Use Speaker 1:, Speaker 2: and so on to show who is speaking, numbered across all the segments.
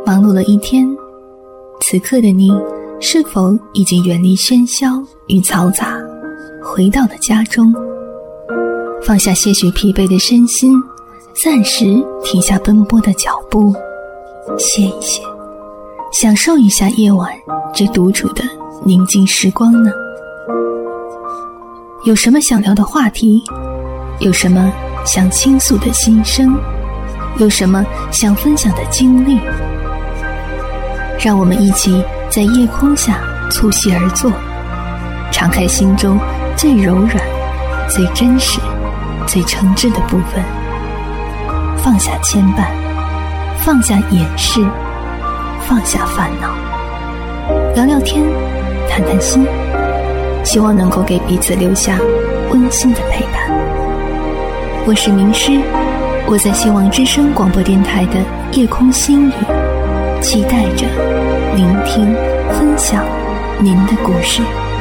Speaker 1: 忙碌了一天，此刻的你是否已经远离喧嚣与嘈杂，回到了家中，放下些许疲惫的身心，暂时停下奔波的脚步，歇一歇，享受一下夜晚这独处的宁静时光呢？有什么想聊的话题？有什么想倾诉的心声？有什么想分享的经历？让我们一起在夜空下促膝而坐，敞开心中最柔软、最真实、最诚挚的部分，放下牵绊，放下掩饰，放下烦恼，聊聊天，谈谈心，希望能够给彼此留下温馨的陪伴。我是名师，我在希望之声广播电台的夜空心语，期待着聆听分享您的故事。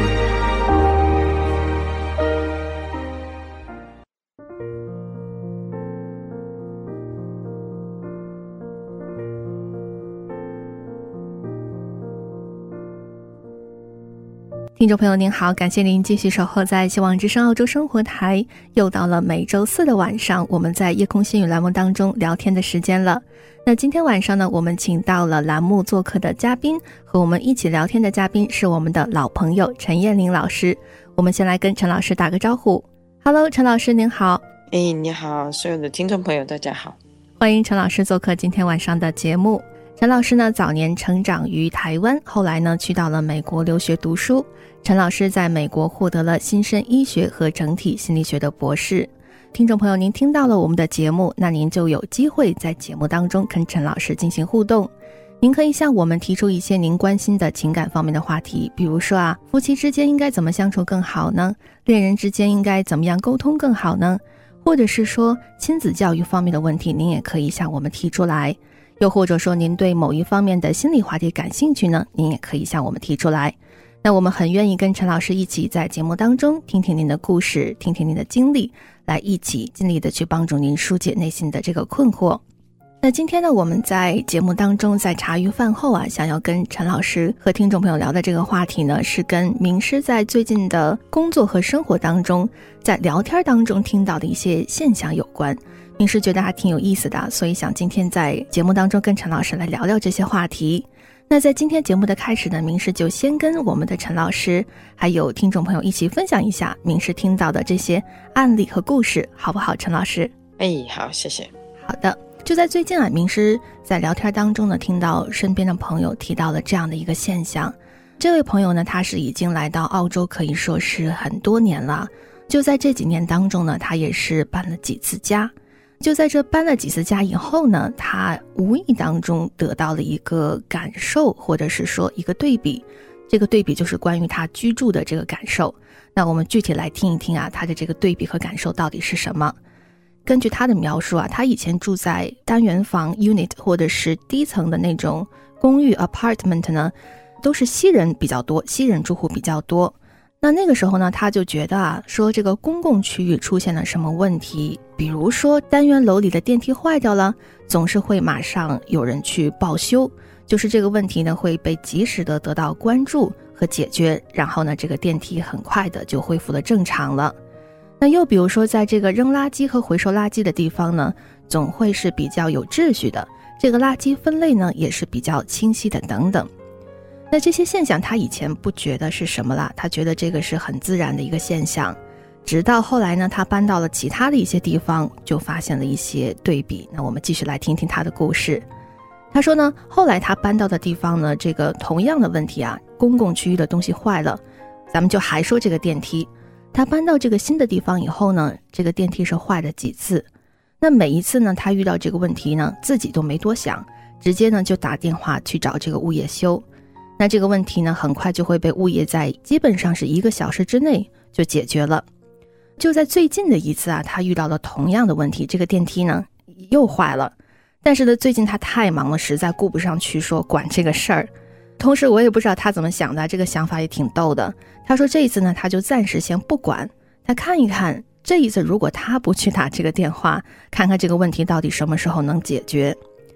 Speaker 1: 听众朋友您好，感谢您继续守候在希望之声澳洲生活台，又到了每周四的晚上，我们在夜空心语栏目当中聊天的时间了。那今天晚上呢，我们请到了栏目做客的嘉宾，和我们一起聊天的嘉宾是我们的老朋友陈燕玲老师。我们先来跟陈老师打个招呼。 Hello， 陈老师您好。
Speaker 2: 你好，所有的听众朋友大家好，
Speaker 1: 欢迎陈老师做客今天晚上的节目。陈老师呢，早年成长于台湾，后来呢去到了美国留学读书。陈老师在美国获得了新生医学和整体心理学的博士。听众朋友，您听到了我们的节目，那您就有机会在节目当中跟陈老师进行互动。您可以向我们提出一些您关心的情感方面的话题，比如说夫妻之间应该怎么相处更好呢？恋人之间应该怎么样沟通更好呢？或者是说亲子教育方面的问题，您也可以向我们提出来。又或者说您对某一方面的心理话题感兴趣呢，您也可以向我们提出来。那我们很愿意跟陈老师一起在节目当中听听您的故事，听听您的经历，来一起尽力的去帮助您疏解内心的这个困惑。那今天呢，我们在节目当中在茶余饭后想要跟陈老师和听众朋友聊的这个话题呢，是跟名师在最近的工作和生活当中，在聊天当中听到的一些现象有关。名师觉得还挺有意思的，所以想今天在节目当中跟陈老师来聊聊这些话题。那在今天节目的开始呢，名师就先跟我们的陈老师还有听众朋友一起分享一下名师听到的这些案例和故事，好不好，陈老师？
Speaker 2: 好，谢谢。
Speaker 1: 好的，就在最近名师在聊天当中呢，听到身边的朋友提到了这样的一个现象。这位朋友呢，他是已经来到澳洲可以说是很多年了，就在这几年当中呢，他也是搬了几次家。就在这搬了几次家以后呢，他无意当中得到了一个感受，或者是说一个对比。这个对比就是关于他居住的这个感受。那我们具体来听一听他的这个对比和感受到底是什么。根据他的描述他以前住在单元房 unit 或者是低层的那种公寓 apartment 呢，都是西人比较多，西人住户比较多。那个时候呢，他就觉得说这个公共区域出现了什么问题，比如说单元楼里的电梯坏掉了，总是会马上有人去报修，就是这个问题呢会被及时的得到关注和解决，然后呢这个电梯很快的就恢复了正常了。那又比如说在这个扔垃圾和回收垃圾的地方呢，总会是比较有秩序的，这个垃圾分类呢也是比较清晰的等等。那这些现象他以前不觉得是什么啦，他觉得这个是很自然的一个现象。直到后来呢，他搬到了其他的一些地方，就发现了一些对比。那我们继续来听听他的故事。他说呢，后来他搬到的地方呢，这个同样的问题公共区域的东西坏了，咱们就还说这个电梯。他搬到这个新的地方以后呢，这个电梯是坏了几次。那每一次呢，他遇到这个问题呢，自己都没多想，直接呢就打电话去找这个物业修。那这个问题呢，很快就会被物业在基本上是1个小时之内就解决了。就在最近的一次他遇到了同样的问题，这个电梯呢又坏了。但是呢，最近他太忙了，实在顾不上去说管这个事儿。同时我也不知道他怎么想的，这个想法也挺逗的。他说这一次呢，他就暂时先不管，他看一看这一次如果他不去打这个电话，看看这个问题到底什么时候能解决。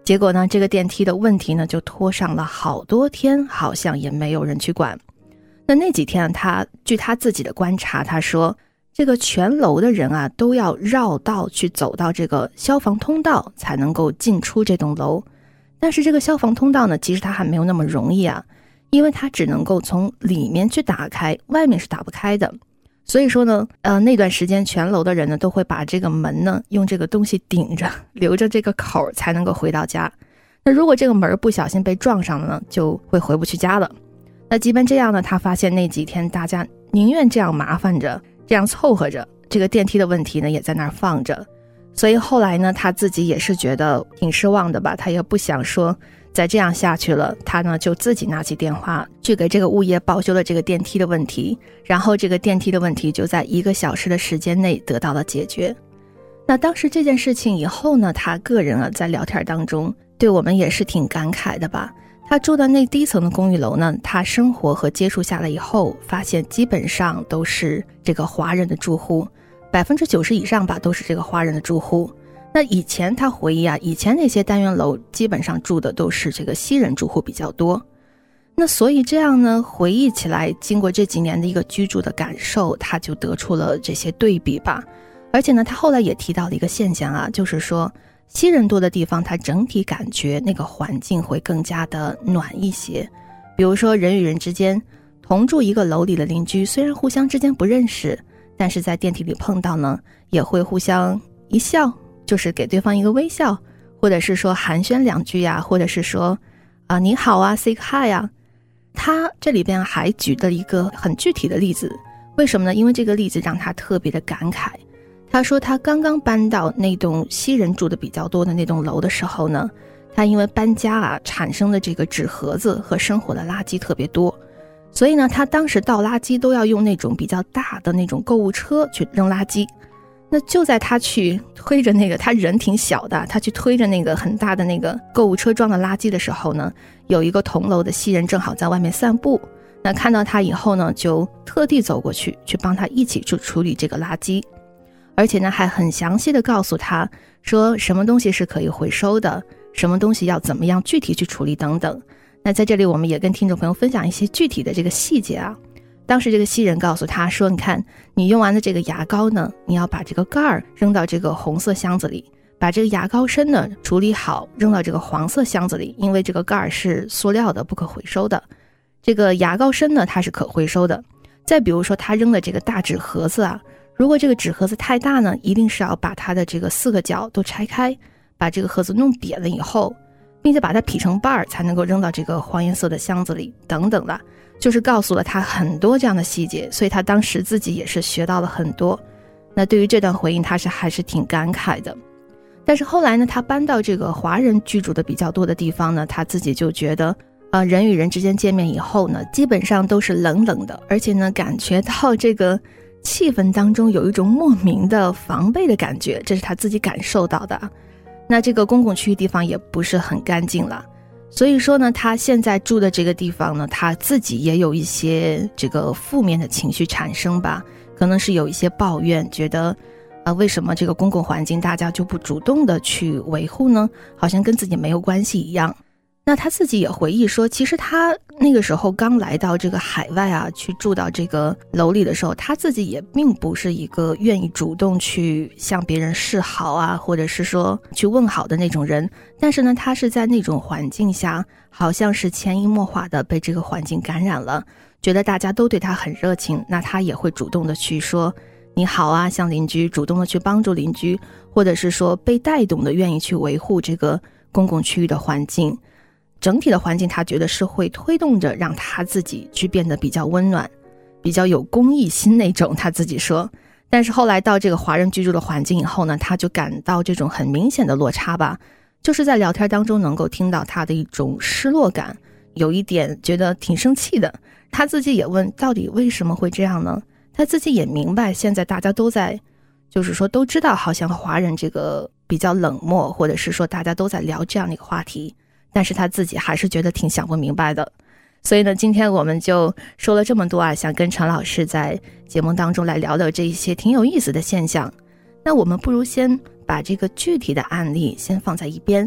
Speaker 1: 结果呢，这个电梯的问题呢就拖上了好多天，好像也没有人去管。那几天据他自己的观察，他说这个全楼的人啊都要绕道去走到这个消防通道才能够进出这栋楼。但是这个消防通道呢，其实它还没有那么容易啊，因为它只能够从里面去打开，外面是打不开的。所以说呢，那段时间全楼的人呢都会把这个门呢用这个东西顶着，留着这个口才能够回到家。那如果这个门不小心被撞上了呢，就会回不去家了。那即便这样呢，他发现那几天大家宁愿这样麻烦着，这样凑合着，这个电梯的问题呢也在那儿放着。所以后来呢，他自己也是觉得挺失望的吧，他也不想说再这样下去了，他呢就自己拿起电话去给这个物业报修了这个电梯的问题，然后这个电梯的问题就在1个小时的时间内得到了解决。那当时这件事情以后呢，他个人啊在聊天当中对我们也是挺感慨的吧。他住的那低层的公寓楼呢，他生活和接触下来以后，发现基本上都是这个华人的住户，90%以上吧都是这个华人的住户。那以前他回忆啊，以前那些单元楼基本上住的都是这个西人住户比较多。那所以这样呢，回忆起来经过这几年的一个居住的感受，他就得出了这些对比吧。而且呢，他后来也提到了一个现象啊，就是说西人多的地方，他整体感觉那个环境会更加的暖一些。比如说人与人之间同住一个楼里的邻居，虽然互相之间不认识，但是在电梯里碰到呢，也会互相一笑，就是给对方一个微笑，或者是说寒暄2句呀，或者是说你好啊 say hi 啊。他这里边还举了一个很具体的例子，为什么呢？因为这个例子让他特别的感慨。他说他刚刚搬到那栋西人住的比较多的那栋楼的时候呢，他因为搬家啊产生的这个纸盒子和生活的垃圾特别多，所以呢他当时倒垃圾都要用那种比较大的那种购物车去扔垃圾。那就在他去推着那个，他人挺小的，他去推着那个很大的那个购物车装的垃圾的时候呢，有一个同楼的西人正好在外面散步，那看到他以后呢，就特地走过去帮他一起去处理这个垃圾。而且呢还很详细的告诉他说什么东西是可以回收的，什么东西要怎么样具体去处理等等。那在这里我们也跟听众朋友分享一些具体的这个细节啊。当时这个西人告诉他说，你看你用完的这个牙膏呢，你要把这个盖儿扔到这个红色箱子里，把这个牙膏身呢处理好扔到这个黄色箱子里，因为这个盖儿是塑料的不可回收的，这个牙膏身呢它是可回收的。再比如说他扔的这个大纸盒子啊，如果这个纸盒子太大呢，一定是要把它的这个4个角都拆开，把这个盒子弄瘪了以后，并且把它劈成瓣儿，才能够扔到这个黄颜色的箱子里等等的，就是告诉了他很多这样的细节。所以他当时自己也是学到了很多。那对于这段回应他还是挺感慨的。但是后来呢，他搬到这个华人居住的比较多的地方呢，他自己就觉得人与人之间见面以后呢，基本上都是冷冷的，而且呢感觉到这个气氛当中有一种莫名的防备的感觉，这是他自己感受到的。那这个公共区域地方也不是很干净了，所以说呢他现在住的这个地方呢，他自己也有一些这个负面的情绪产生吧，可能是有一些抱怨，觉得为什么这个公共环境大家就不主动的去维护呢，好像跟自己没有关系一样。那他自己也回忆说，其实他那个时候刚来到这个海外啊，去住到这个楼里的时候，他自己也并不是一个愿意主动去向别人示好啊，或者是说去问好的那种人。但是呢，他是在那种环境下，好像是潜移默化的被这个环境感染了，觉得大家都对他很热情，那他也会主动的去说你好啊，向邻居主动的去帮助邻居，或者是说被带动的愿意去维护这个公共区域的环境。整体的环境他觉得是会推动着让他自己去变得比较温暖，比较有公益心那种，他自己说。但是后来到这个华人居住的环境以后呢，他就感到这种很明显的落差吧，就是在聊天当中能够听到他的一种失落感，有一点觉得挺生气的。他自己也问到底为什么会这样呢？他自己也明白现在大家都在就是说都知道好像华人这个比较冷漠，或者是说大家都在聊这样的一个话题，但是他自己还是觉得挺想不明白的。所以呢，今天我们就说了这么多啊，想跟陈老师在节目当中来聊聊这一些挺有意思的现象。那我们不如先把这个具体的案例先放在一边，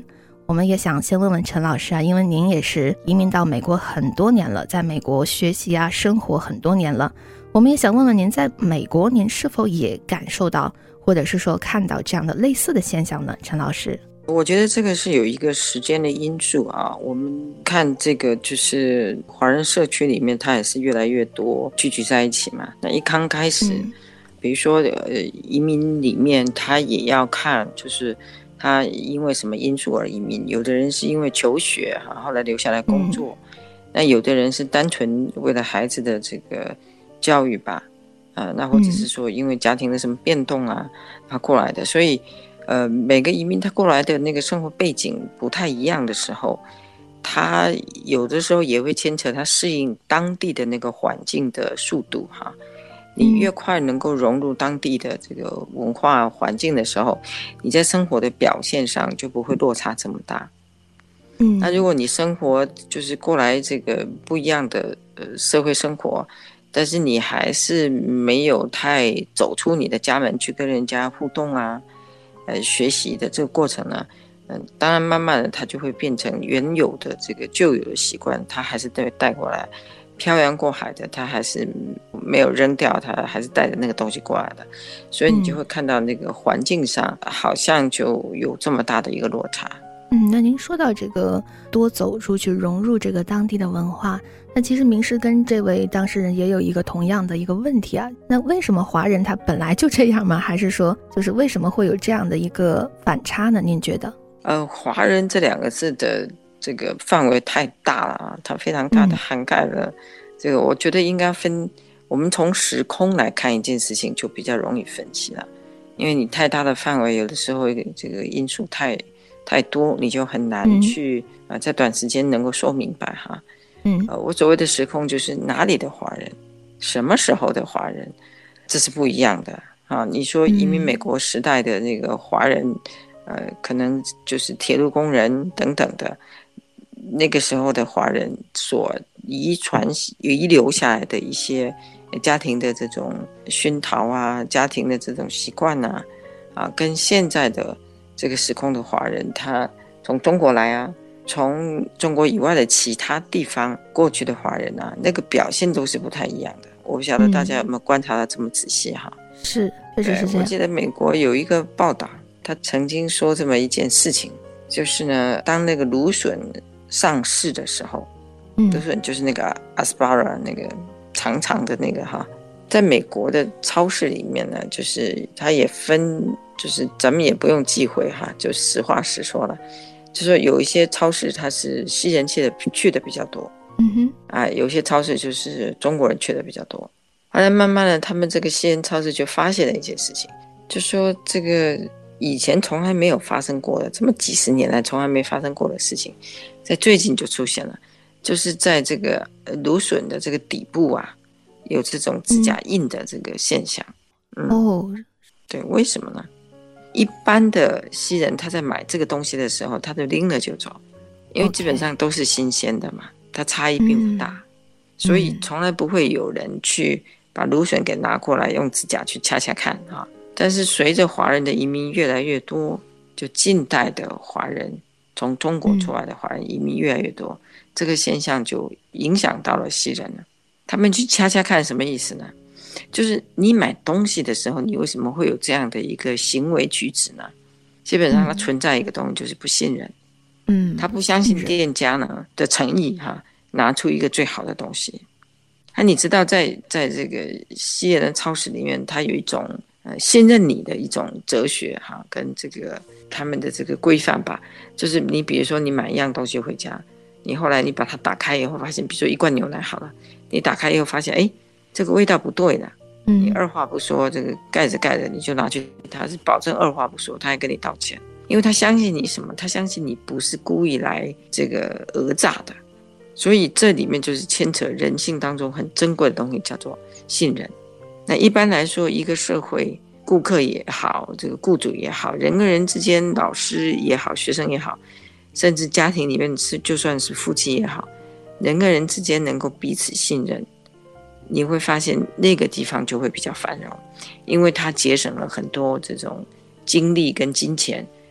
Speaker 1: 我们也想先问问陈老师啊，因为您也是移民到美国很多年了，在美国学习啊生活很多年了，我们也想问问您，在美国您是否也感受到或者是说看到这样的类似的现象呢？陈老师。
Speaker 2: 我觉得这个是有一个时间的因素啊。我们看这个就是华人社区里面，它也是越来越多聚集在一起嘛。那一刚开始，比如说移民里面，他也要看就是他因为什么因素而移民。有的人是因为求学后来留下来工作，那有的人是单纯为了孩子的这个教育吧，那或者是说因为家庭的什么变动啊，他过来的。所以每个移民他过来的那个生活背景不太一样的时候，他有的时候也会牵扯他适应当地的那个环境的速度哈。你越快能够融入当地的这个文化环境的时候，你在生活的表现上就不会落差这么大。那如果你生活就是过来这个不一样的社会生活，但是你还是没有太走出你的家门去跟人家互动啊，学习的这个过程呢，当然慢慢的它就会变成原有的这个旧有的习惯，它还是带过来。漂洋过海的他还是没有扔掉，他还是带着那个东西过来的，所以你就会看到那个环境上好像就有这么大的一个落差。
Speaker 1: 那您说到这个多走出去融入这个当地的文化，那其实明师跟这位当事人也有一个同样的一个问题啊，那为什么华人他本来就这样吗？还是说就是为什么会有这样的一个反差呢？您觉得
Speaker 2: 华人这两个字的这个范围太大了啊，它非常大的涵盖了这个，我觉得应该分，我们从时空来看一件事情就比较容易分析了，因为你太大的范围，有的时候这个因素太多，你就很难去在短时间能够说明白哈。我所谓的时空就是哪里的华人，什么时候的华人，这是不一样的啊。你说移民美国时代的那个华人，可能就是铁路工人等等的，那个时候的华人所遗留下来的一些家庭的这种熏陶啊，家庭的这种习惯啊，跟现在的这个时空的华人，他从中国来啊，从中国以外的其他地方过去的华人啊，那个表现都是不太一样的。我不晓得大家有没有观察到这么仔细哈？
Speaker 1: 是，确实是这样。
Speaker 2: 我记得美国有一个报道，他曾经说这么一件事情，就是呢，当那个芦笋上市的时候，芦笋就是那个 aspara 那个长长的那个哈，在美国的超市里面呢，就是它也分，就是咱们也不用忌讳哈，就实话实说了，就说有一些超市它是西人去的比较多，有些超市就是中国人去的比较多。后来慢慢的，他们这个西人超市就发现了一件事情，就说这个以前从来没有发生过的，这么几十年来从来没发生过的事情，在最近就出现了，就是在这个芦笋的这个底部啊，有这种指甲印的这个现象。对，为什么呢？一般的西人他在买这个东西的时候，他就拎了就走，因为基本上都是新鲜的嘛，它差异并不大，所以从来不会有人去把芦笋给拿过来用指甲去掐掐看啊。但是随着华人的移民越来越多，就近代的华人，从中国出来的华人移民越来越多，这个现象就影响到了西人了。他们去掐掐看什么意思呢？就是你买东西的时候，你为什么会有这样的一个行为举止呢？基本上它存在一个东西，就是不信任。他不相信店家呢的诚意哈，拿出一个最好的东西。你知道在这个西人的超市里面，它有一种信任你的一种哲学哈，跟这个他们的这个规范吧。就是你比如说你买一样东西回家，你后来你把它打开以后发现，比如说一罐牛奶好了，你打开以后发现这个味道不对了，你二话不说，这个盖着你就拿去，他是保证二话不说，他还跟你道歉，因为他相信你什么？他相信你不是故意来这个讹诈的。所以这里面就是牵扯人性当中很珍贵的东西，叫做信任。那一般来说，一个社会，顾客也好，这个雇主也好，人跟人之间，老师也好，学生也好，甚至家庭里面就算是夫妻也好，人跟人之间能够彼此信任，你会发现那个地方就会比较繁荣，因为它节省了很多这种精力跟金钱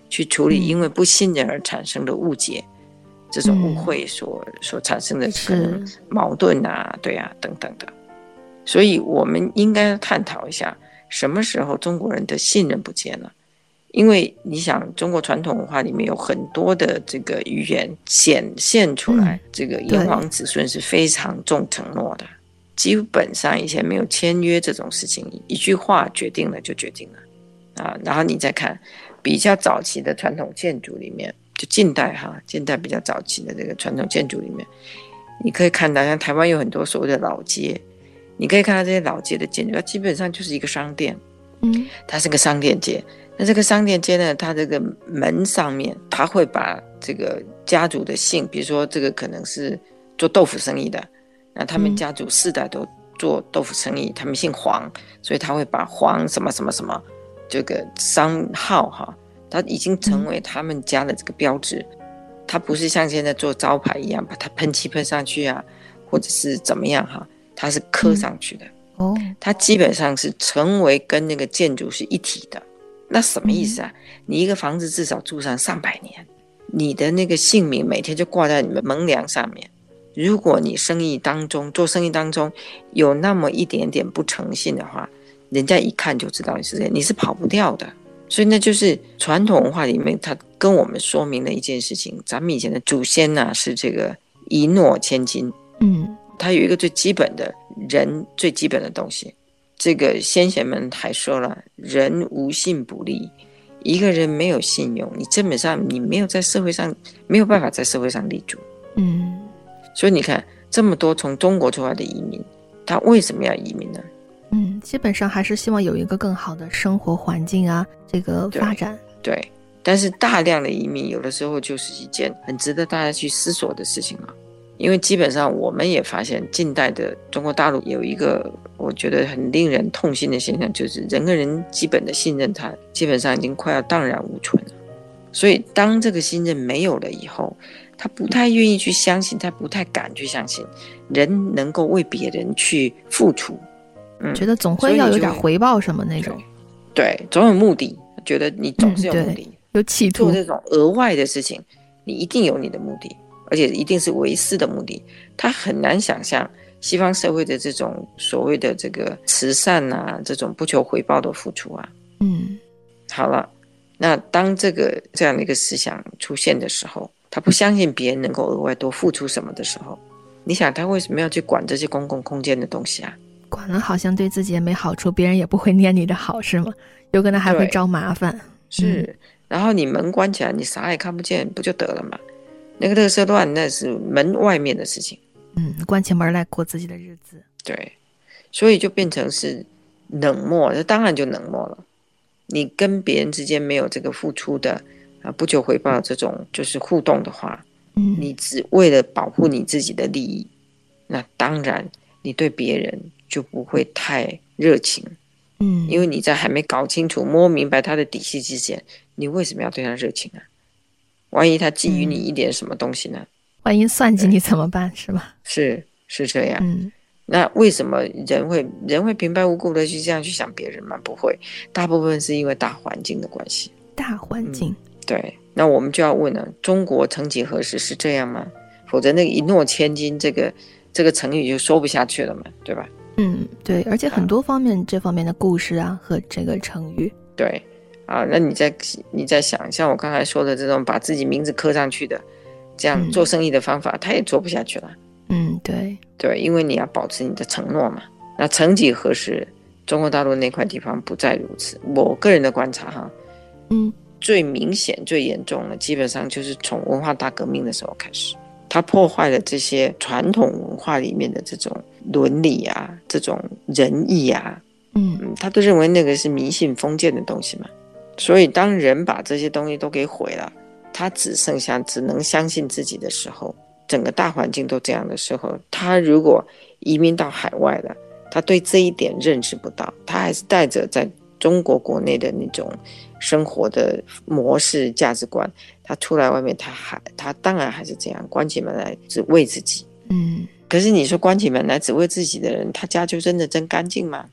Speaker 2: 去处理因为不信任而产生的误解，这种误会所产生的可能矛盾啊，对啊等等的。所以我们应该探讨一下，什么时候中国人的信任不见了？因为你想，中国传统文化里面有很多的这个语言显现出来，这个炎黄子孙是非常重承诺的，基本上以前没有签约这种事情，一句话决定了就决定了啊。然后你再看比较早期的传统建筑里面，就近代比较早期的这个传统建筑里面，你可以看到像台湾有很多所谓的老街，你可以看到这些老街的建筑，它基本上就是一个商店，它是个商店街。那这个商店街呢，它这个门上面，它会把这个家族的姓，比如说这个可能是做豆腐生意的，那他们家族4代都做豆腐生意，他们姓黄，所以他会把黄什么什么什么这个商号它已经成为他们家的这个标志。它不是像现在做招牌一样把它喷漆喷上去啊，或者是怎么样它是刻上去的。它基本上是成为跟那个建筑是一体的。那什么意思啊？你一个房子至少住上300年，你的那个姓名每天就挂在你们门梁上面。如果你做生意当中有那么一点点不诚信的话，人家一看就知道你是跑不掉的。所以那就是传统文化里面，它跟我们说明了一件事情：咱们以前的祖先是这个一诺千金，它有一个最基本的人最基本的东西。这个先贤们还说了，人无信不立。一个人没有信用，你基本上你没有办法在社会上立足。所以你看这么多从中国出来的移民，他为什么要移民呢？
Speaker 1: 基本上还是希望有一个更好的生活环境啊，这个发展。
Speaker 2: 对，但是大量的移民有的时候就是一件很值得大家去思索的事情了。因为基本上我们也发现近代的中国大陆有一个我觉得很令人痛心的现象，就是人跟人基本的信任它基本上已经快要荡然无存了。所以当这个信任没有了以后，他不太愿意去相信，他不太敢去相信人能够为别人去付出。
Speaker 1: 觉得总会要有点回报什么那种。
Speaker 2: 对，总有目的，觉得你总是有目的，
Speaker 1: 有企图。
Speaker 2: 做这种额外的事情，你一定有你的目的，而且一定是唯私的目的。他很难想象西方社会的这种所谓的这个慈善啊，这种不求回报的付出啊。好了，那当这样的一个思想出现的时候，他不相信别人能够额外多付出什么的时候，你想他为什么要去管这些公共空间的东西啊？
Speaker 1: 管了好像对自己也没好处，别人也不会念你的好，是吗？有可能还会招麻烦。
Speaker 2: 是，然后你门关起来，你啥也看不见，不就得了吗？那个垃圾乱那是门外面的事情。
Speaker 1: 关起门来过自己的日子。
Speaker 2: 对，所以就变成是冷漠，这当然就冷漠了。你跟别人之间没有这个付出的不求回报的这种就是互动的话，你只为了保护你自己的利益，那当然你对别人就不会太热情。因为你在还没搞清楚摸明白他的底细之前，你为什么要对他热情啊？万一他觊觎你一点什么东西呢？
Speaker 1: 万一算计你怎么办？是吧？
Speaker 2: 是这样。那为什么人会平白无故的去这样去想别人吗？不会，大部分是因为大环境的关系。
Speaker 1: 大环境。
Speaker 2: 对，那我们就要问了，中国曾几何时是这样吗？否则那个一诺千金这个成语就说不下去了嘛，对吧？
Speaker 1: 对，而且很多方面这方面的故事啊和这个成语。
Speaker 2: 对啊，那你再想，像我刚才说的这种把自己名字刻上去的这样做生意的方法，他也做不下去了。对，因为你要保持你的承诺嘛。那曾几何时，中国大陆那块地方不再如此。我个人的观察最明显最严重的基本上就是从文化大革命的时候开始，它破坏了这些传统文化里面的这种伦理啊，这种仁义啊，他都认为那个是迷信封建的东西嘛。所以当人把这些东西都给毁了，他只能相信自己的时候，整个大环境都这样的时候，他如果移民到海外了，他对这一点认识不到，他还是带着在中国国内的那种生活的模式价值观，他出来外面他当然还是这样，关起门来只为自己。可是你说关起门来只为自己的人，他家就真干净吗？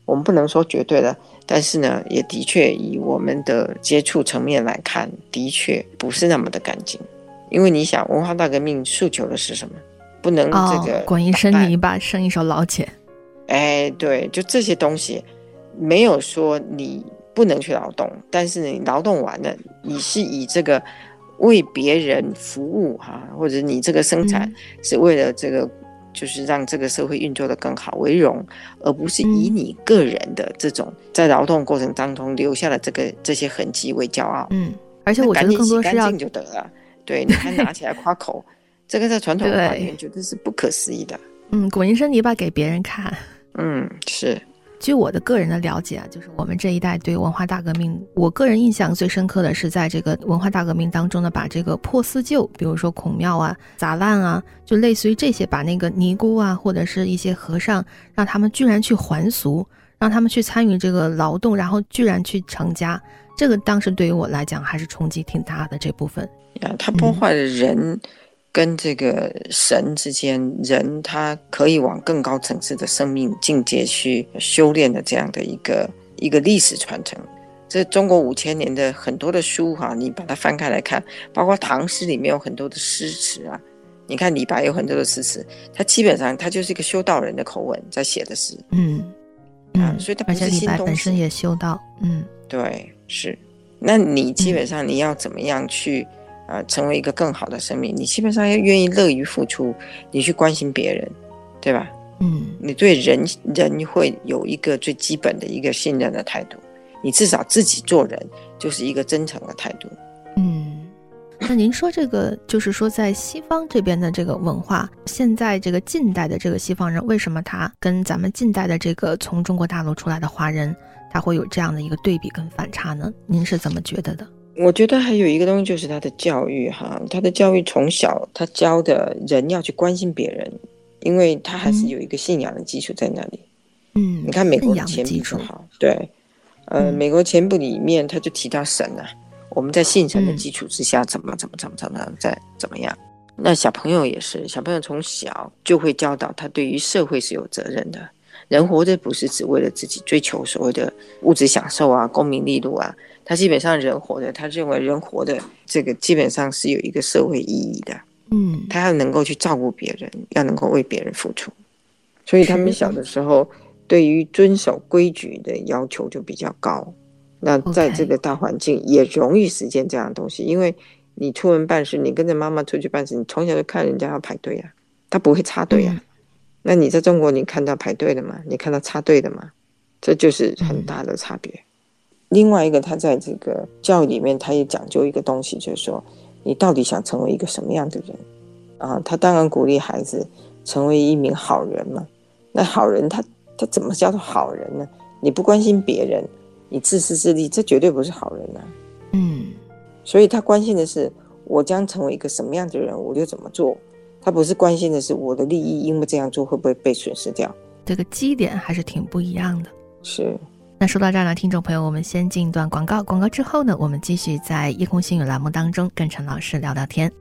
Speaker 2: 我们不能说绝对的，但是呢，也的确以我们的接触层面来看，的确不是那么的干净。因为你想，文化大革命诉求的是什么？不能这个
Speaker 1: 滚一身泥巴胜一手老茧。
Speaker 2: 对，就这些东西，没有说你不能去劳动，但是你劳动完了，你是以这个为别人服务或者你这个生产是为了这个就是让这个社会运作得更好为荣，而不是以你个人的这种在劳动过程当中留下了这些痕迹为骄傲。
Speaker 1: 而且我觉得更多是要
Speaker 2: 干净就得了。对，你还拿起来夸口，这个在传统文化里面绝对是不可思议的。
Speaker 1: 滚一身泥巴给别人看。
Speaker 2: 是。
Speaker 1: 据我的个人的了解就是我们这一代对文化大革命，我个人印象最深刻的是在这个文化大革命当中呢，把这个破四旧，比如说孔庙啊、砸烂啊，就类似于这些，把那个尼姑啊或者是一些和尚，让他们居然去还俗，让他们去参与这个劳动，然后居然去成家。这个当时对于我来讲还是冲击挺大的这部分。
Speaker 2: 他破坏了人跟这个神之间，人他可以往更高层次的生命境界去修炼的这样的一个历史传承。这中国5000年的很多的书你把它翻开来看，包括唐诗里面有很多的诗词你看李白有很多的诗词，他基本上他就是一个修道人的口吻在写的诗。所以他不是新东西。而且李白
Speaker 1: 本身也修道。
Speaker 2: 对，是。那你基本上你要怎么样去成为一个更好的生命，你基本上要愿意乐于付出，你去关心别人，对吧？你对人会有一个最基本的一个信任的态度，你至少自己做人就是一个真诚的态度。
Speaker 1: 那您说这个就是说在西方这边的这个文化，现在这个近代的这个西方人，为什么他跟咱们近代的这个从中国大陆出来的华人，他会有这样的一个对比跟反差呢？您是怎么觉得的？
Speaker 2: 我觉得还有一个东西就是他的教育他的教育从小他教的人要去关心别人，因为他还是有一个信仰的基础在那里。你看美国的前部就好，对，美国前部里面他就提到神我们在信神的基础之下怎么样。那小朋友也是，小朋友从小就会教导他对于社会是有责任的，人活着不是只为了自己追求所谓的物质享受功名利禄他基本上人活着，他认为人活的这个基本上是有一个社会意义的。他要能够去照顾别人，要能够为别人付出，所以他们小的时候对于遵守规矩的要求就比较高。那在这个大环境也容易实践这样的东西，因为你出门办事，你跟着妈妈出去办事，你从小就看人家要排队他不会插队那你在中国你看到排队的吗？你看到插队的吗？这就是很大的差别。另外一个，他在这个教育里面他也讲究一个东西，就是说你到底想成为一个什么样的人他当然鼓励孩子成为一名好人嘛。那好人他怎么叫做好人呢？你不关心别人，你自私自利，这绝对不是好人所以他关心的是我将成为一个什么样的人我就怎么做，他不是关心的是我的利益因为这样做会不会被损失掉。这
Speaker 1: 个基点还是挺不一样的。
Speaker 2: 是。
Speaker 1: 那说到这儿呢，听众朋友，我们先进一段广告，广告之后呢，我们继续在夜空星语栏目当中跟陈老师聊聊天。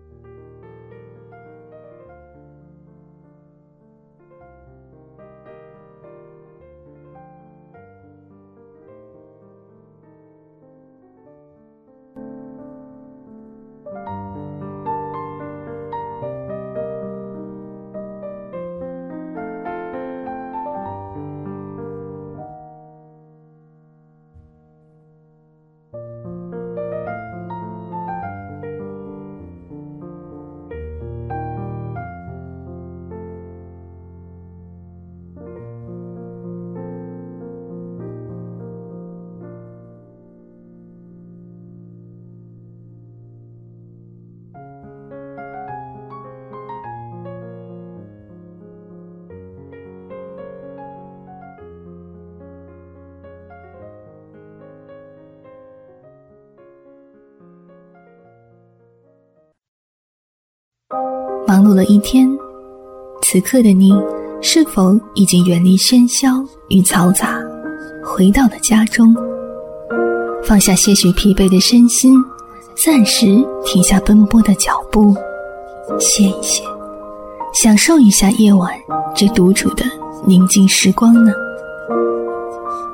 Speaker 1: 忙碌了一天，此刻的你是否已经远离喧嚣与嘈杂，回到了家中，放下些许疲惫的身心，暂时停下奔波的脚步，歇一歇，享受一下夜晚这独处的宁静时光呢？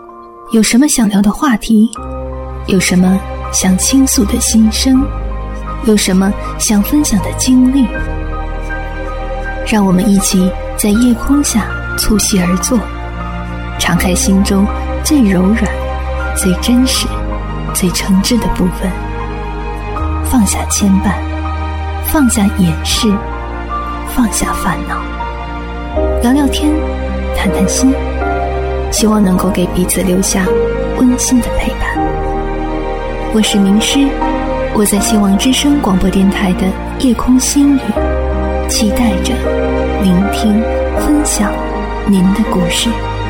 Speaker 1: 有什么想聊的话题，有什么想倾诉的心声，有什么想分享的经历，让我们一起在夜空下促膝而坐，敞开心中最柔软、最真实、最诚挚的部分，放下牵绊，放下掩饰，放下烦恼，聊聊天，谈谈心，希望能够给彼此留下温馨的陪伴。我是名师，我在希望之声广播电台的夜空心语，期待着聆听分享您的故事。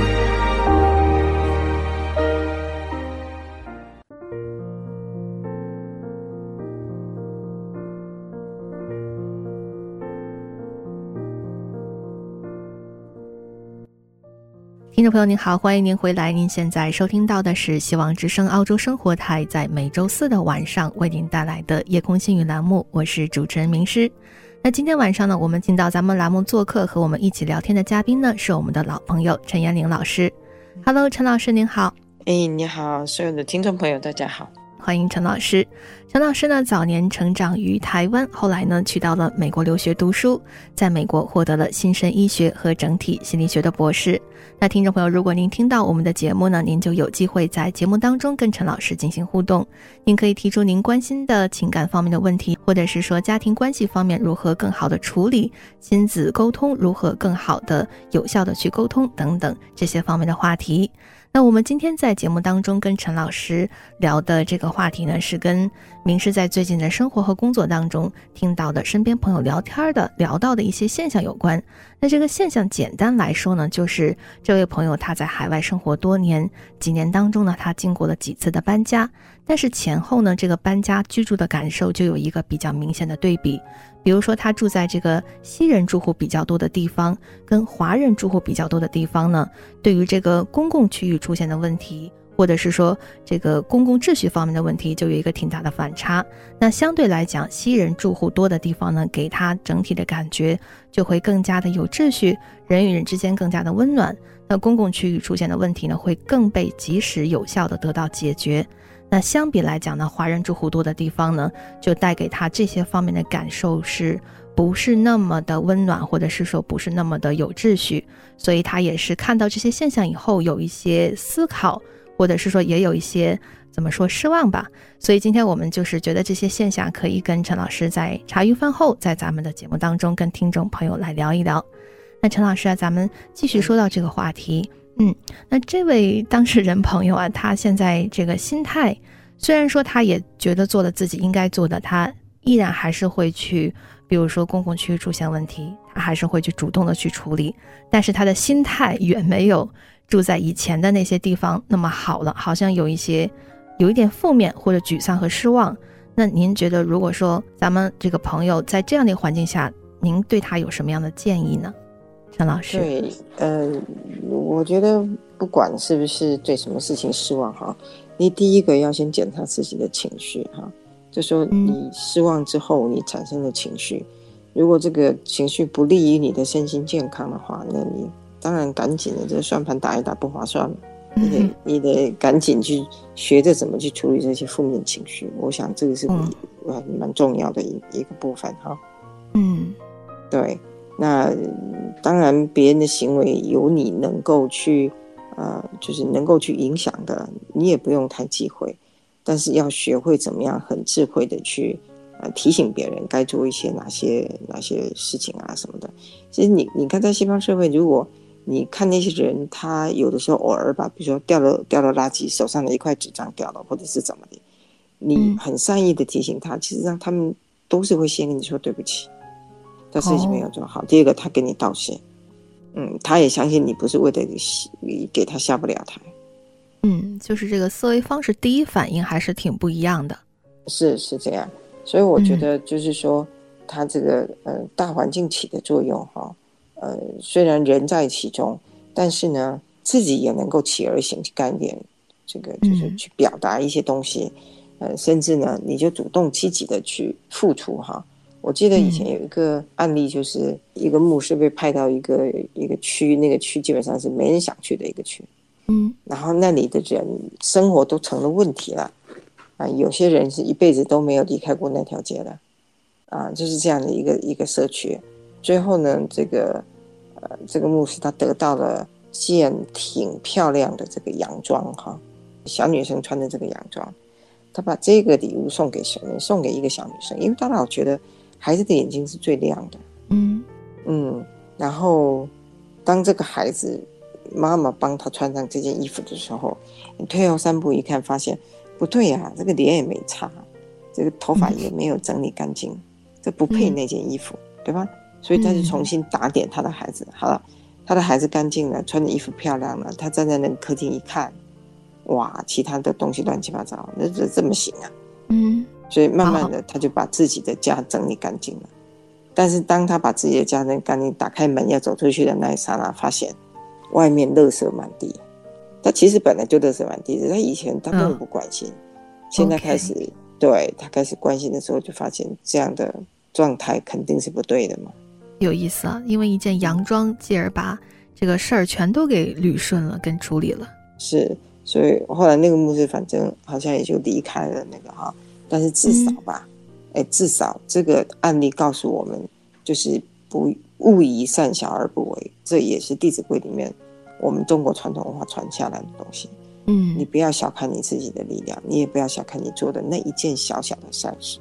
Speaker 1: 听众朋友您好，欢迎您回来，您现在收听到的是希望之声澳洲生活台在每周四的晚上为您带来的夜空心语栏目，我是主持人名师。那今天晚上呢，我们请到咱们栏目做客和我们一起聊天的嘉宾呢，是我们的老朋友陈延龄老师。 Hello， 陈老师您好。
Speaker 2: 你好，所有的听众朋友大家好，
Speaker 1: 欢迎陈老师。陈老师呢，早年成长于台湾，后来呢去到了美国留学读书，在美国获得了新生医学和整体心理学的博士。那听众朋友，如果您听到我们的节目呢，您就有机会在节目当中跟陈老师进行互动。您可以提出您关心的情感方面的问题，或者是说家庭关系方面如何更好的处理，亲子沟通如何更好的有效的去沟通等等这些方面的话题。那我们今天在节目当中跟陈老师聊的这个话题呢，是跟名师在最近的生活和工作当中听到的身边朋友聊到的一些现象有关。那这个现象简单来说呢，就是这位朋友他在海外生活多年，几年当中呢，他经过了几次的搬家，但是前后呢，这个搬家居住的感受就有一个比较明显的对比。比如说他住在这个西人住户比较多的地方，跟华人住户比较多的地方呢，对于这个公共区域出现的问题，或者是说这个公共秩序方面的问题，就有一个挺大的反差。那相对来讲，西人住户多的地方呢，给他整体的感觉就会更加的有秩序，人与人之间更加的温暖。那公共区域出现的问题呢，会更被及时有效的得到解决。那相比来讲呢，华人住户多的地方呢，就带给他这些方面的感受是不是那么的温暖，或者是说不是那么的有秩序。所以他也是看到这些现象以后有一些思考，或者是说也有一些怎么说失望吧。所以今天我们就是觉得这些现象可以跟陈老师在茶余饭后在咱们的节目当中跟听众朋友来聊一聊。那陈老师啊，咱们继续说到这个话题。那这位当事人朋友啊，他现在这个心态，虽然说他也觉得做了自己应该做的，他依然还是会去，比如说公共区域出现问题，他还是会去主动的去处理，但是他的心态远没有住在以前的那些地方那么好了，好像有一点负面或者沮丧和失望。那您觉得如果说咱们这个朋友在这样的环境下，您对他有什么样的建议呢？陈老师。
Speaker 2: 对，我觉得不管是不是对什么事情失望哈，你第一个要先检查自己的情绪哈，就说你失望之后你产生的情绪，如果这个情绪不利于你的身心健康的话，那你当然赶紧的这算盘打一打不划算了，你得赶紧去学着怎么去处理这些负面情绪。我想这个是蛮重要的一个部分哈。对。那当然别人的行为有你能够去就是能够去影响的，你也不用太忌讳，但是要学会怎么样很智慧的去提醒别人该做一些哪些事情啊什么的。其实你看在西方社会，如果你看那些人，他有的时候偶尔吧，比如说掉了垃圾，手上的一块纸张掉了，或者是怎么的，你很善意的提醒他，其实让他们都是会先跟你说对不起，他事情没有做好。第二个，他跟你道谢，他也相信你不是为了给他下不了台。
Speaker 1: 就是这个思维方式，第一反应还是挺不一样的。
Speaker 2: 是这样，所以我觉得就是说，他这个大环境起的作用哈，虽然人在其中，但是呢，自己也能够起而行概念，这个就是去表达一些东西，甚至呢，你就主动积极的去付出哈。我记得以前有一个案例，就是一个牧师被派到一个区，那个区基本上是没人想去的一个区， 然后那里的人生活都成了问题了有些人是一辈子都没有离开过那条街的就是这样的一个社区。最后呢，这个牧师他得到了件挺漂亮的这个洋装小女生穿的这个洋装，他把这个礼物送给谁呢？送给一个小女生，因为他老觉得孩子的眼睛是最亮的。然后当这个孩子妈妈帮他穿上这件衣服的时候，你退后3步一看，发现不对啊，这个脸也没擦，这个头发也没有整理干净，这不配那件衣服，对吧？所以他就重新打点他的孩子。好了，他的孩子干净了，穿的衣服漂亮了，他站在那个客厅一看，哇，其他的东西乱七八糟，那这么行啊？所以慢慢的他就把自己的家整理干净了。但是当他把自己的家整理干净，打开门要走出去的那一刹那，发现外面垃圾满地。他其实本来就垃圾满地的，他以前他根本不关心，现在开始对他开始关心的时候，就发现这样的状态肯定是不对的嘛。
Speaker 1: 有意思啊，因为一件洋装继而把这个事儿全都给捋顺了跟处理了。
Speaker 2: 是，所以后来那个牧师反正好像也就离开了那个但是至少吧至少这个案例告诉我们，就是不勿以善小而不为，这也是《弟子规》里面我们中国传统文化传下来的东西。你不要小看你自己的力量，你也不要小看你做的那一件小小的善事。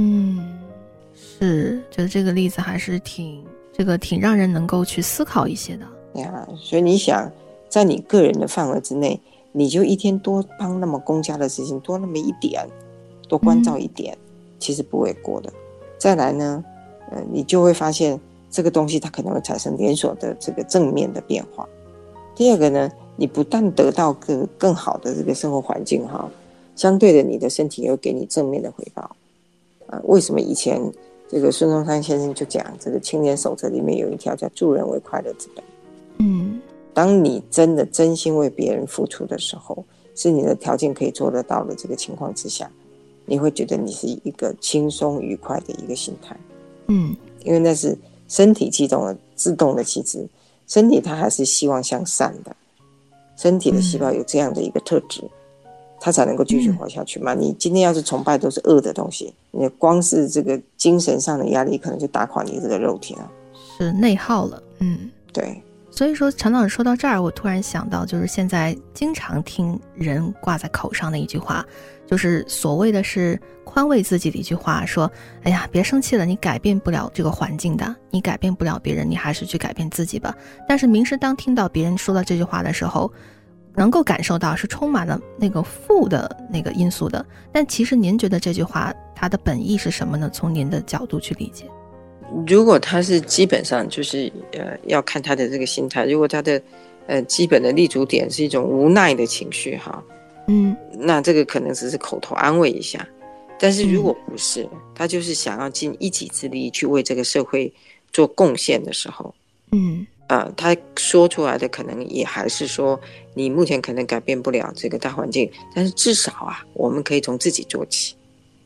Speaker 1: 是，觉得这个例子还是挺让人能够去思考一些的。
Speaker 2: 所以你想，在你个人的范围之内，你就一天多帮那么公家的事情多那么一点，多关照一点，其实不为过的。再来呢，你就会发现这个东西它可能会产生连锁的这个正面的变化。第二个呢，你不但得到更好的这个生活环境相对的你的身体也会给你正面的回报。为什么以前这个孙中山先生就讲，这个青年守则里面有一条叫助人为快乐之本。当你真的真心为别人付出的时候，是你的条件可以做得到的这个情况之下，你会觉得你是一个轻松愉快的一个心态。因为那是身体自动的机制，身体它还是希望向善的，身体的细胞有这样的一个特质，它才能够继续活下去嘛。你今天要是崇拜都是恶的东西，你光是这个精神上的压力可能就打垮你这个肉体了，
Speaker 1: 是内耗了。
Speaker 2: 对。
Speaker 1: 所以说陈老师说到这儿，我突然想到，就是现在经常听人挂在口上的一句话，就是所谓的是宽慰自己的一句话，说哎呀别生气了，你改变不了这个环境的，你改变不了别人，你还是去改变自己吧。但是明师当听到别人说到这句话的时候，能够感受到是充满了那个负的那个因素的。但其实您觉得这句话它的本意是什么呢？从您的角度去理解。
Speaker 2: 如果他是基本上就是要看他的这个心态，如果他的基本的立足点是一种无奈的情绪那这个可能只是口头安慰一下。但是如果不是，他就是想要尽一己之力去为这个社会做贡献的时候，他说出来的可能也还是说，你目前可能改变不了这个大环境，但是至少我们可以从自己做起。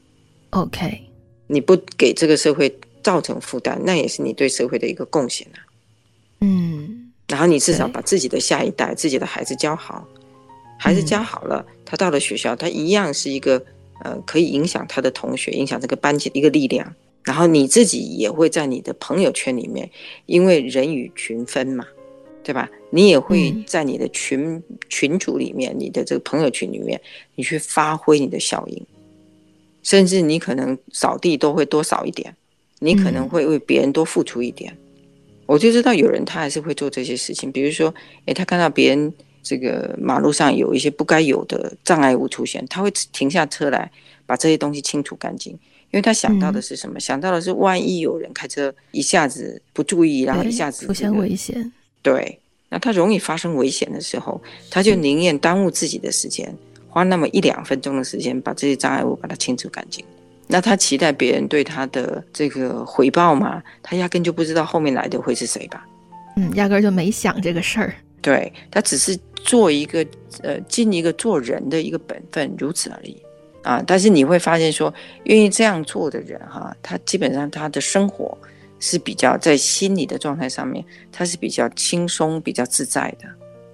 Speaker 1: OK，
Speaker 2: 你不给这个社会造成负担，那也是你对社会的一个贡献然后你至少把自己的下一代、自己的孩子教好，孩子教好了，他到了学校，他一样是一个可以影响他的同学、影响这个班级的一个力量。然后你自己也会在你的朋友圈里面，因为人以群分嘛，对吧？你也会在你的群组里面，你的这个朋友群里面，你去发挥你的效应，甚至你可能扫地都会多扫一点，你可能会为别人多付出一点。我就知道有人他还是会做这些事情，比如说他看到别人这个马路上有一些不该有的障碍物出现，他会停下车来把这些东西清除干净。因为他想到的是什么？想到的是万一有人开车一下子不注意，然后一下子
Speaker 1: 出现危险。
Speaker 2: 对，那他容易发生危险的时候，他就宁愿耽误自己的时间，花那么1-2分钟的时间把这些障碍物把它清除干净。那他期待别人对他的这个回报嘛？他压根就不知道后面来的会是谁吧？
Speaker 1: 压根就没想这个事儿。
Speaker 2: 对，他只是做一个尽一个做人的一个本分，如此而已但是你会发现说，愿意这样做的人他基本上他的生活是比较在心理的状态上面，他是比较轻松、比较自在的。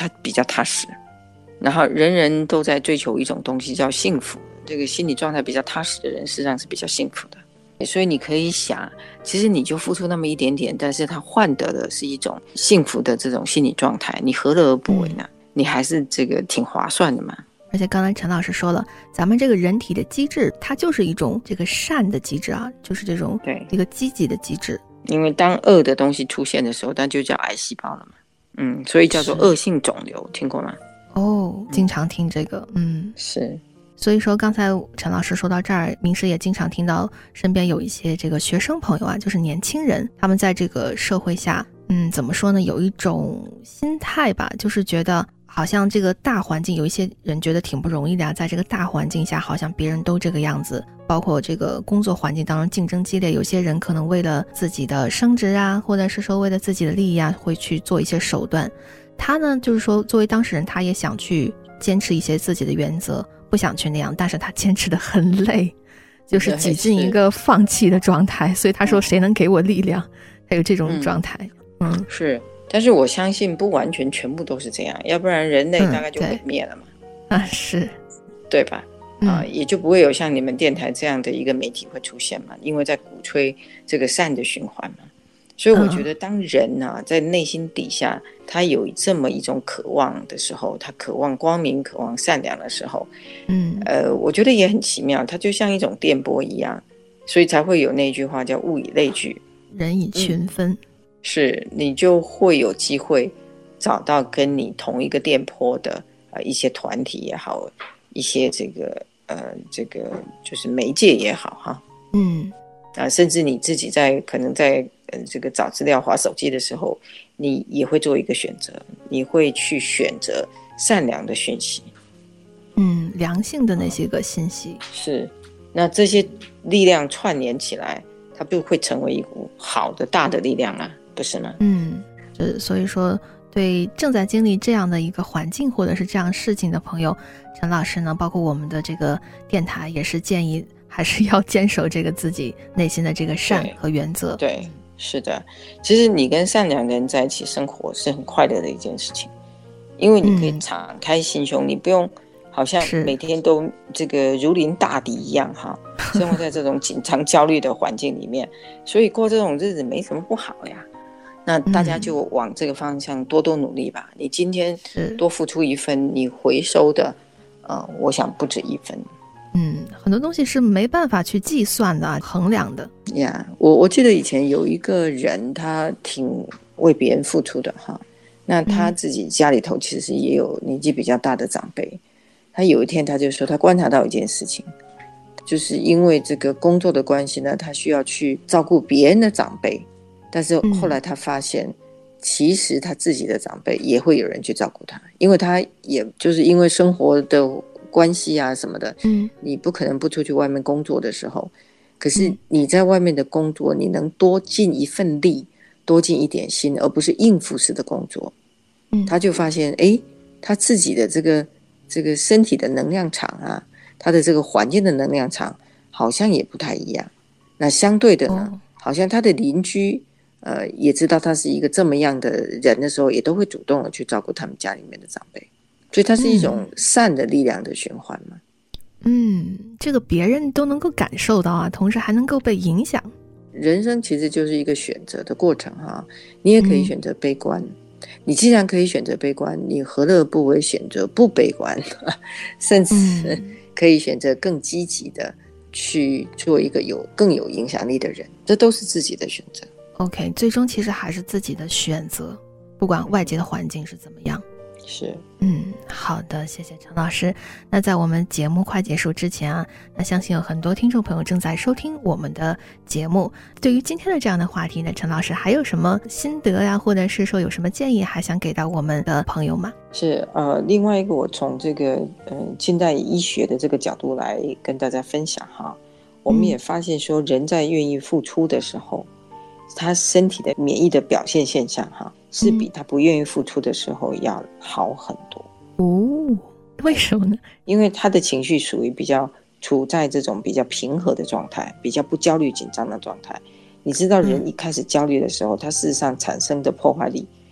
Speaker 2: 他比较踏实，然后人人都在追求一种东西叫幸福，这个心理状态比较踏实的人实际上是比较幸福的。所以你可以想，其实你就付出那么一点点，但是他换得的是一种幸福的这种心理状态，你何乐而不为呢？你还是这个挺划算的嘛。
Speaker 1: 而且刚才陈老师说了，咱们这个人体的机制它就是一种这个善的机制啊，就是这种一个积极的机制。
Speaker 2: 因为当恶的东西出现的时候，那就叫癌细胞了嘛。所以叫做恶性肿瘤，听过吗？
Speaker 1: 经常听这个。
Speaker 2: 是。
Speaker 1: 所以说刚才陈老师说到这儿，明师也经常听到身边有一些这个学生朋友啊，就是年轻人，他们在这个社会下怎么说呢，有一种心态吧，就是觉得好像这个大环境，有一些人觉得挺不容易的啊，在这个大环境下好像别人都这个样子，包括这个工作环境当中竞争激烈，有些人可能为了自己的升职啊，或者是说为了自己的利益啊，会去做一些手段。他呢就是说作为当事人，他也想去坚持一些自己的原则，不想去那样，但是他坚持得很累，就是挤进一个放弃的状态。所以他说谁能给我力量，还有这种状态。
Speaker 2: 是，但是我相信不完全全部都是这样，要不然人类大概就毁灭了嘛。
Speaker 1: 是，
Speaker 2: 对吧？也就不会有像你们电台这样的一个媒体会出现嘛，因为在鼓吹这个善的循环嘛。所以我觉得当人在内心底下他有这么一种渴望的时候，他渴望光明，渴望善良的时候，我觉得也很奇妙，它就像一种电波一样，所以才会有那句话叫物以类聚，
Speaker 1: 人以群分。
Speaker 2: 是，你就会有机会找到跟你同一个电波的一些团体也好，一些这个就是媒介也好哈。甚至你自己可能在这个找资料滑手机的时候，你也会做一个选择，你会去选择善良的讯息，
Speaker 1: 良性的那些个信息。
Speaker 2: 是，那这些力量串联起来，它就会成为一股好的大的力量啊，不是吗？
Speaker 1: 所以说对正在经历这样的一个环境或者是这样事情的朋友，陈老师呢，包括我们的这个电台也是建议还是要坚守这个自己内心的这个善和原则。
Speaker 2: 对，是的，其实你跟善良的人在一起生活是很快乐的一件事情，因为你可以敞开心胸，你不用好像每天都这个如临大敌一样哈，生活在这种紧张焦虑的环境里面，所以过这种日子没什么不好呀。那大家就往这个方向多多努力吧。你今天多付出一分，你回收的我想不止一分。
Speaker 1: 很多东西是没办法去计算的，衡量的。
Speaker 2: 我记得以前有一个人，他挺为别人付出的哈。那他自己家里头其实也有年纪比较大的长辈。他有一天他就说，他观察到一件事情，就是因为这个工作的关系呢，他需要去照顾别人的长辈，但是后来他发现，其实他自己的长辈也会有人去照顾他，因为他也就是因为生活的关系啊什么的，你不可能不出去外面工作的时候，可是你在外面的工作，你能多尽一份力，多尽一点心，而不是应付式的工作。他就发现，他自己的这个身体的能量场啊，他的这个环境的能量场好像也不太一样。那相对的呢，好像他的邻居也知道他是一个这么样的人的时候，也都会主动的去照顾他们家里面的长辈。所以它是一种善的力量的循环嘛。
Speaker 1: 这个别人都能够感受到啊，同时还能够被影响。
Speaker 2: 人生其实就是一个选择的过程哈，你也可以选择悲观。你既然可以选择悲观，你何乐不为选择不悲观，甚至可以选择更积极的去做一个更有影响力的人，这都是自己的选择。
Speaker 1: OK， 最终其实还是自己的选择，不管外界的环境是怎么样。
Speaker 2: 是，
Speaker 1: 好的，谢谢陈老师。那在我们节目快结束之前啊，那相信有很多听众朋友正在收听我们的节目。对于今天的这样的话题呢，陈老师还有什么心得呀，或者是说有什么建议还想给到我们的朋友吗？
Speaker 2: 是，另外一个我从这个近代医学的这个角度来跟大家分享哈，我们也发现说人在愿意付出的时候，他身体的免疫的表现现象哈，是比他不愿意付出的时候要好很多。
Speaker 1: 为什么呢？
Speaker 2: 因为他的情绪属于比较处在这种比较平和的状态，比较不焦虑紧张的状态。你知道人一开始焦虑的时候，他事实上产生的破坏力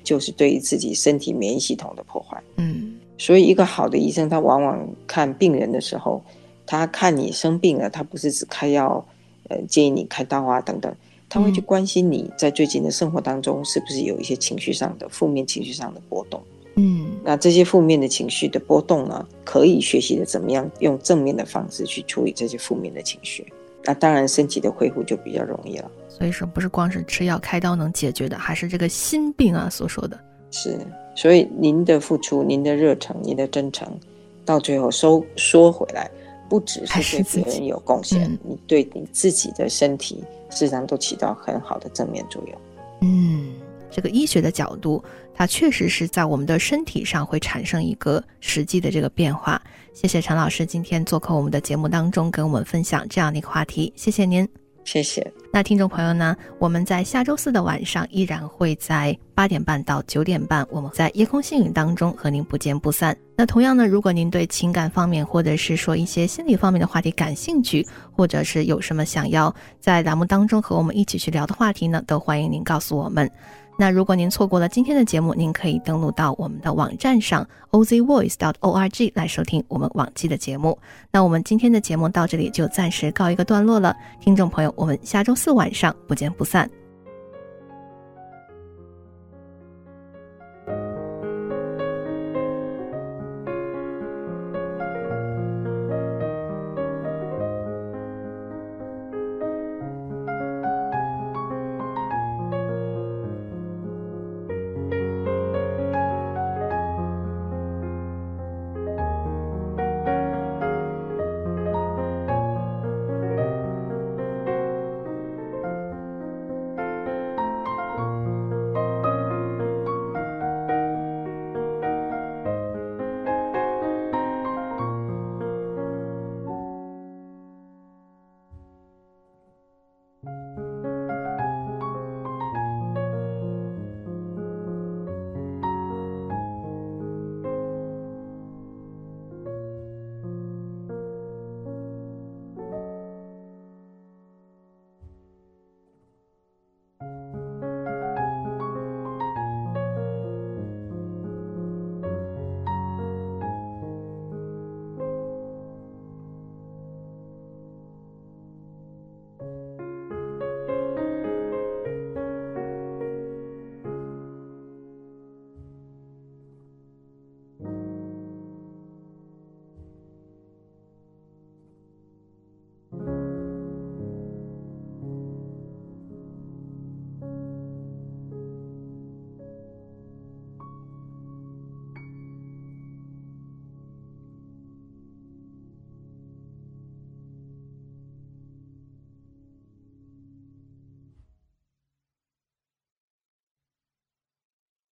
Speaker 2: 就是对于自己身体免疫系统的破坏。所以一个好的医生，他往往看病人的时候，他看你生病了，他不是只开药，建议你开刀啊等等，他会去关心你在最近的生活当中是不是有一些情绪上的负面情绪上的波动。那这些负面的情绪的波动呢，可以学习的怎么样用正面的方式去处理这些负面的情绪，那当然身体的恢复就比较容易了。
Speaker 1: 所以说不是光是吃药开刀能解决的，还是这个心病啊所说的。
Speaker 2: 是，所以您的付出，您的热忱，您的真诚，到最后说回来，不只是对别人有贡献，你对你自己的身体事实上都起到很好的正面作用。
Speaker 1: 这个医学的角度，它确实是在我们的身体上会产生一个实际的这个变化。谢谢陈老师今天做客我们的节目当中，跟我们分享这样的一个话题，谢谢您。
Speaker 2: 谢谢。
Speaker 1: 那听众朋友呢，我们在下周四的晚上依然会在8点半到9点半，我们在夜空星语当中和您不见不散。那同样呢，如果您对情感方面或者是说一些心理方面的话题感兴趣，或者是有什么想要在栏目当中和我们一起去聊的话题呢，都欢迎您告诉我们。那如果您错过了今天的节目，您可以登录到我们的网站上 ozvoice.org 来收听我们往期的节目。那我们今天的节目到这里就暂时告一个段落了，听众朋友，我们下周四晚上不见不散。